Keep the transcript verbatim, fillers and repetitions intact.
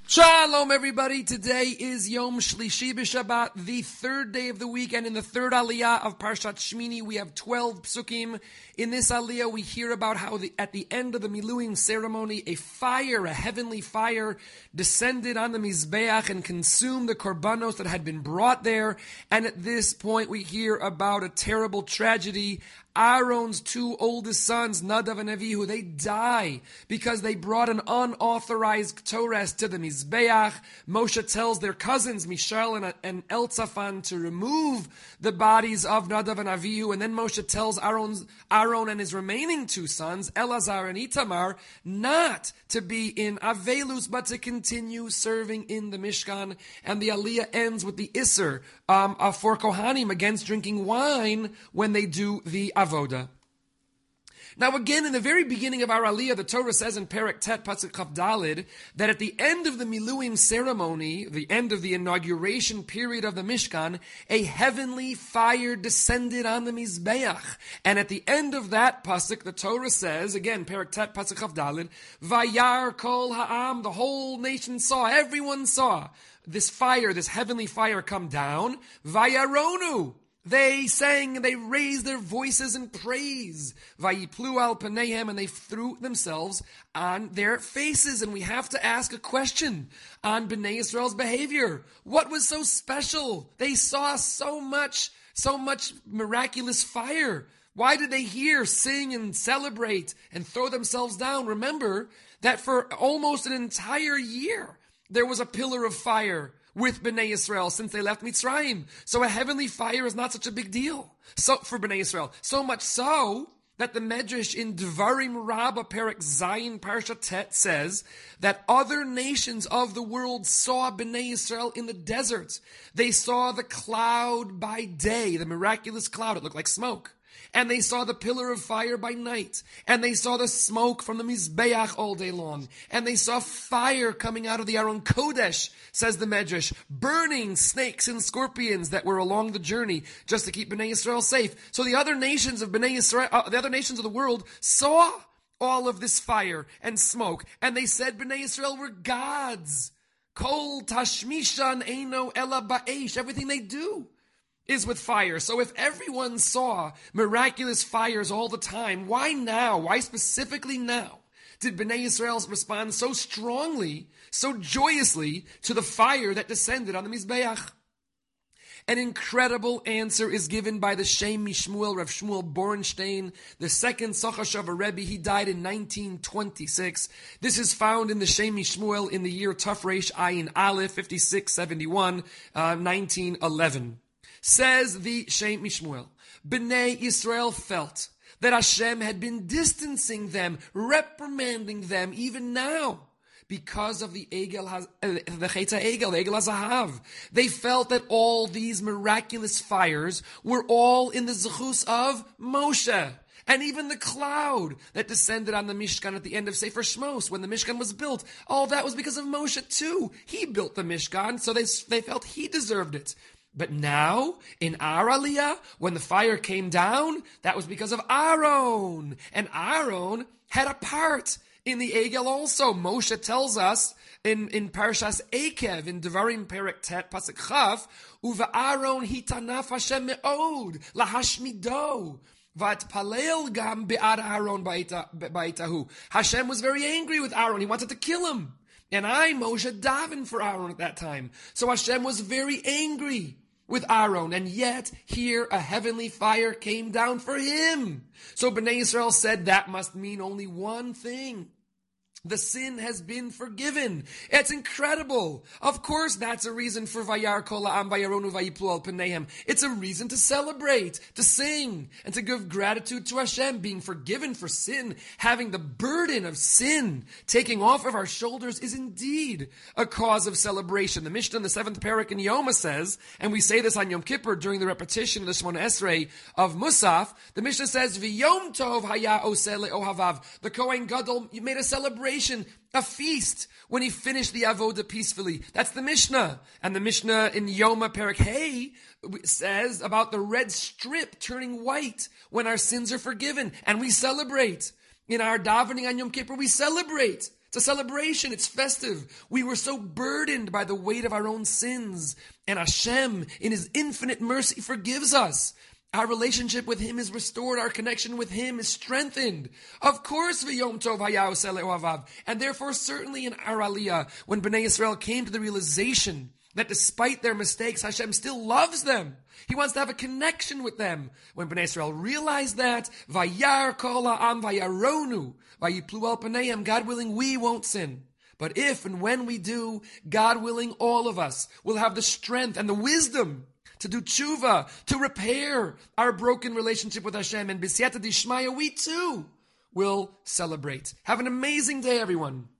Shalom, everybody. Today is Yom Shlishi B'Shabbat, the third day of the week, and in the third aliyah of Parshat Shmini, we have twelve psukim. In this aliyah, we hear about how the, at the end of the Miluim ceremony, a fire, a heavenly fire, descended on the Mizbeach and consumed the korbanos that had been brought there. And at this point, we hear about a terrible tragedy. Aaron's two oldest sons, Nadav and Avihu, they die because they brought an unauthorized Torah to the Mizbeach. Moshe tells their cousins, Mishael and, and Elzaphan, to remove the bodies of Nadav and Avihu. And then Moshe tells Aaron's, Aaron and his remaining two sons, Elazar and Itamar, not to be in Avelus, but to continue serving in the Mishkan. And the Aliyah ends with the Isser um, uh, for Kohanim against drinking wine when they do the Avoda. Now again, in the very beginning of our Aliyah, the Torah says in Perek Tet Pasuk Chaf Dalid that at the end of the Miluim ceremony, the end of the inauguration period of the Mishkan, a heavenly fire descended on the Mizbeach. And at the end of that Pasuk, the Torah says, again, Perek Tet Pasuk Chaf Dalid, Vayar Kol Ha'am, the whole nation saw, everyone saw this fire, this heavenly fire come down, Vayaronu. They sang, they raised their voices in praise. Vayiplu al panehem, and they threw themselves on their faces. And we have to ask a question on Bnei Yisrael's behavior. What was so special? They saw so much, so much miraculous fire. Why did they hear, sing, and celebrate, and throw themselves down? Remember that for almost an entire year, there was a pillar of fire with Bnei Yisrael since they left Mitzrayim. So a heavenly fire is not such a big deal so for Bnei Yisrael. So much so that the Medrash in Dvarim Rabbah Perek Zayin Parsha Tet says that other nations of the world saw Bnei Yisrael in the desert. They saw the cloud by day, the miraculous cloud. It looked like smoke. And they saw the pillar of fire by night. And they saw the smoke from the Mizbeach all day long. And they saw fire coming out of the Aron Kodesh, says the Medrash, burning snakes and scorpions that were along the journey just to keep Bnei Yisrael safe. So the other nations of Bnei Yisrael, uh, the other nations of the world saw all of this fire and smoke. And they said Bnei Yisrael were gods. Kol tashmishan eino ela ba'esh. Everything they do is with fire. So if everyone saw miraculous fires all the time, why now? Why specifically now did Bnei Yisrael respond so strongly, so joyously to the fire that descended on the Mizbeach? An incredible answer is given by the Shem Mishmuel, Rav Shmuel Borenstein, the second Sachashav Rebbe. He died in nineteen twenty-six. This is found in the Shem Mishmuel in the year Tafresh Ayin Aleph, fifty-six seventy-one, uh, nineteen eleven. Says the Shem Mishmuel, Bnei Yisrael felt that Hashem had been distancing them, reprimanding them even now because of the Egel, uh, the Chetza Egel, the Egel HaZahav. They felt that all these miraculous fires were all in the Zechus of Moshe. And even the cloud that descended on the Mishkan at the end of Sefer Shmos, when the Mishkan was built, all that was because of Moshe too. He built the Mishkan, so they, they felt he deserved it. But now, in our Aliyah, when the fire came down, that was because of Aaron. And Aaron had a part in the Egel also. Moshe tells us in, in Parshas Ekev, in Devarim Perek Tet, Pasuk Chaf, Uva Aaron hitanaf Hashem me'od, lahashmido. Vatpalel gam be'ad Aaron ba'itahu. Hashem was very angry with Aaron. He wanted to kill him. And I, Moshe, davened for Aaron at that time. So Hashem was very angry with Aaron, and yet here a heavenly fire came down for him. So Bnei Yisrael said that must mean only one thing. The sin has been forgiven. It's incredible. Of course, that's a reason for Vayar Kol Ha'am Vayaronu Vayiplu Al Panehem. It's a reason to celebrate, to sing, and to give gratitude to Hashem, being forgiven for sin, having the burden of sin taking off of our shoulders is indeed a cause of celebration. The Mishnah in the seventh parak in Yoma says, and we say this on Yom Kippur during the repetition of the Shmona Esrei of Musaf, the Mishnah says, V'yom tov haya oseh le'ohavav. The Kohen Gadol made a celebration, a feast, when he finished the avoda peacefully. That's the Mishnah. And the Mishnah in Yoma Perek Hey says about the red strip turning white when our sins are forgiven. And we celebrate. In our davening on Yom Kippur, we celebrate It's a celebration. It's festive. We were so burdened by the weight of our own sins, and Hashem, in His infinite mercy, forgives us. Our relationship with Him is restored. Our connection with Him is strengthened. Of course, v'yom tov haya oseh le'ohavav. And therefore, certainly in our Aliyah, when Bnei Yisrael came to the realization that despite their mistakes, Hashem still loves them. He wants to have a connection with them. When Bnei Yisrael realized that, vayar kol ha'am vayaronu, vayiplu al paneim, God willing, we won't sin. But if and when we do, God willing, all of us will have the strength and the wisdom to do tshuva, to repair our broken relationship with Hashem. And b'siyata dishmaya, we too will celebrate. Have an amazing day, everyone.